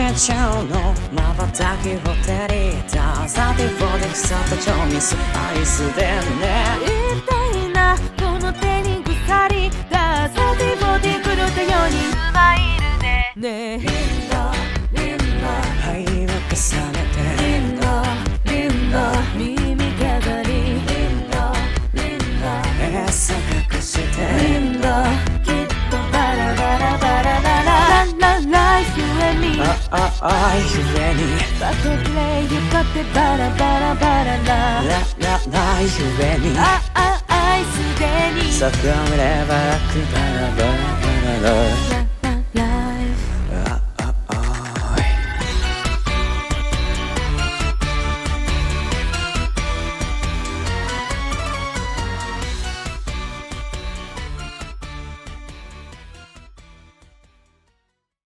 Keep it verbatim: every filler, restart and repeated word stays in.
れちゃうの瞬きを照りたサティフォーで腐った超ミスアイスでね痛いなこの手に鎖だサティフォーで狂ったようにスマイルでねえリンダリンダ灰を重ねてリンダリンダ耳飾りリンダリンダ餌隠してリンダきっとバラバラバラバラララライフエミあああゆえにバトプレイゆかってバラバラバラララララゆえにあああいすでにさくらめれば楽バラバラバララ